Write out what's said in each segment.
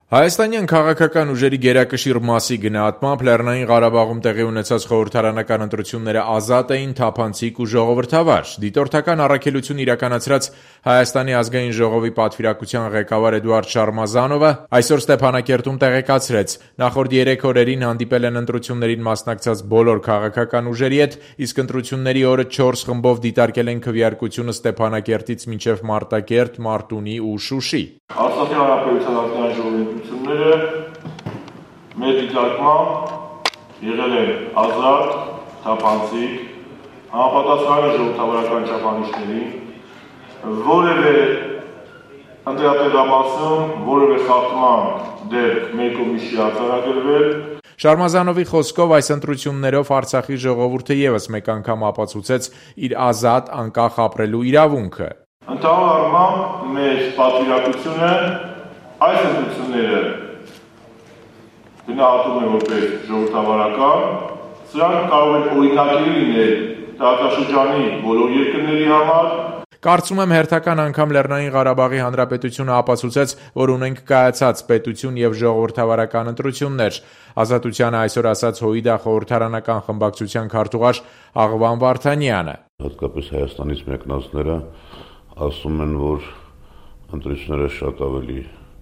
Հայաստանյան քաղաքական ուժերի գերակշիռ մասի գնահատմամբ Լեռնային Ղարաբաղում տեղի ունեցած խորհրդարանական ընտրությունները ազատ էին, թափանցիկ ու ժողովրդավար։ Դիտորդական առաքելություն իրականացրած Հայաստանի ազգային ժողովի պատվիրակության ղեկավար Էդուարդ Շարմազանովը այսօր Ստեփանակերտում տեղեկացրեց, նախորդ 3 օրերին հանդիպել են ընտրություններին մասնակցած բոլոր քաղաքական ուժերի հետ, իսկ ընտրությունների օրը 4 խմբով դիտարկել են քվեարկությունը Ստեփանակերտից մինչև Մարտակերտ, Մարտունի ու Շուշի։ Արցախի հանրապետության ազգային ժողովի ընտրությունները մեր դիտարկմամբ եղել են ազատ, թափանցիկ, համապատասխան ժողովրդավարական չափանիշներին, որևէ ընտրատեղամասում, որևէ խախտման դեպք մեր կողմից չի արձանագրվել։ Շարմազանովի խոսքով այս ընտրություններով Արցախի ժողովուրդը ևս մեկ անգամ ապացուցեց իր ազատ, անկախ ապրելու իրավունքը։ Ընդհանուր առմամբ մեր պատվիրակությունը այս ընտրությունները գնահատում է որպես ժողովրդավարական, սրանք կարող են օրինակելի լինել տարածաշրջանի բոլոր երկրների համար։ Կարծում եմ հերթական անգամ Լեռնային Ղարաբաղի Հանրապետությունը ապացուցեց, որ ունենք կայացած պետություն եւ ժողովրդավարական ընտրություններ։ Ազատությանը այսօր ասաց ՀՅԴ խորհրդարանական խմբակցության քարտուղար Աղվան Վարդանյանը։ Հատկապես Հայաստանից մեկնածները ասում են, որ ընտրությունները շատ ավելի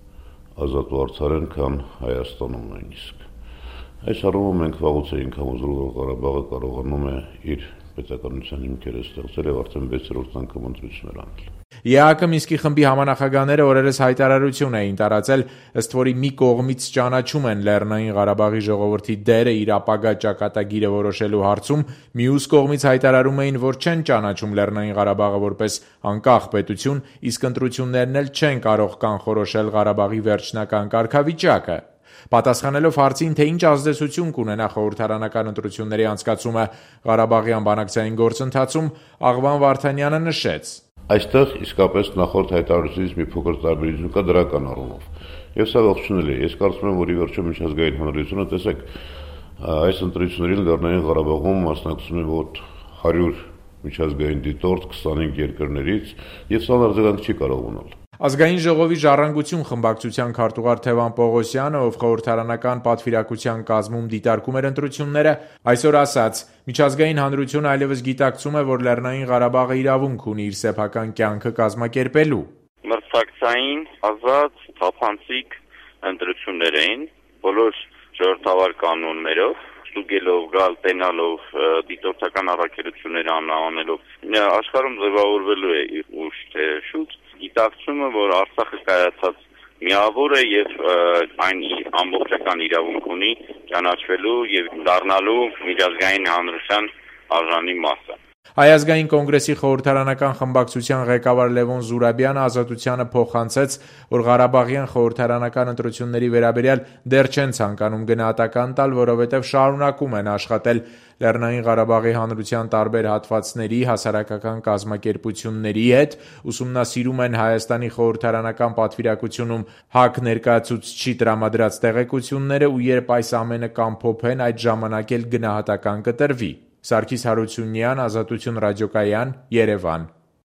ազատ ու արդար են, քան Հայաստանում նույնիսկ։ Այս առումով մենք վաղուց էինք համոզվել, որ Ղարաբաղը կարողանում է իր պետականության հիմքերը ստեղծել եւ արդեն 6-րդ անգամ ընտրություններ անել։ ԵԱՀԿ Մինսկի խմբի համանախագահները օրերս հայտարարություն էին տարածել, ըստ որի մի կողմից ճանաչում են Լեռնային Ղարաբաղի ժողովրդի դերը իր ապագա ճակատագիրը որոշելու հարցում, մյուս կողմից հայտարարում էին, որ չեն ճանաչում Լեռնային Ղարաբաղը որպես անկախ պետություն, իսկ ընտրություններն էլ չեն կարող կանխորոշել Ղարաբաղի վերջնական կարգավիճակը։ Պատասխանելով հարցին, թե ինչ ազդեցություն կունենա խորհրդարանական ընտրությունների անցկացումը Ղարաբաղյան բանակցային գործընթացում, Աղվան Վարդանյանը նշեց. Այստեղ իսկապես նախորդ հայտարարությունից մի փոքր տարբերություն կա դրական առումով։ Եվ սա ողջունել է։ Ես կարծում եմ, որ ի վերջո միջազգային հանրությունը, տեսեք, այս ընտրություններին Լեռնային Ղարաբաղում մասնակցում է մոտ 100 միջազգային դիտորդ 25 երկրներից, եւ սա արձագանք չի կարող ունենալ։ Ազգային ժողովի ժառանգություն խմբակցության քարտուղար Թևան Պողոսյանը, ով խորհրդարանական պատվիրակության կազմում դիտարկում էր ընտրությունները, այսօր ասաց. միջազգային հանրությունը այլևս գիտակցում է, որ Լեռնային Ղարաբաղը իրավունք ունի իր սեփական կյանքը կազմակերպելու։ Մրցակցային, ազատ, թափանցիկ ընտրություններ էին, բոլոր ժողովրդավար կանոններով, ստուգելով, գալ, տենալով, դիտորդական առաքելություններ անելով, աշխարհում ձևավորվելու է ուշ թե շուտ գիտակցումը, որ Արցախը կայացած միավոր է եւ այն ամբողջական իրավունք ունի ճանաչվելու եւ դառնալու միջազգային հանրության արժանի մասը։ Հայ ազգային կոնգրեսի խորհրդարանական խմբակցության ղեկավար Լևոն Զուրաբյանը Ազատությանը փոխանցեց, որ Ղարաբաղյան խորհրդարանական ընտրությունների վերաբերյալ դեռ չեն ցանկանում գնահատական տալ, որովհետև շարունակում են աշխատել Լեռնային Ղարաբաղի հանրության տարբեր հատվածների հասարակական կազմակերպությունների հետ, ուսումնասիրում են Հայաստանի խորհրդարանական պատվիրակությունում ՀԱԿ ներկայացուցչի տրամադրած տեղեկությունները ու երբ այս ամենը կամփոփեն, այդ ժամանակ էլ գնահատական կտրվի։ Սարգիս Հարությունյան, Ազատություն ռադիոկայան, Երևան։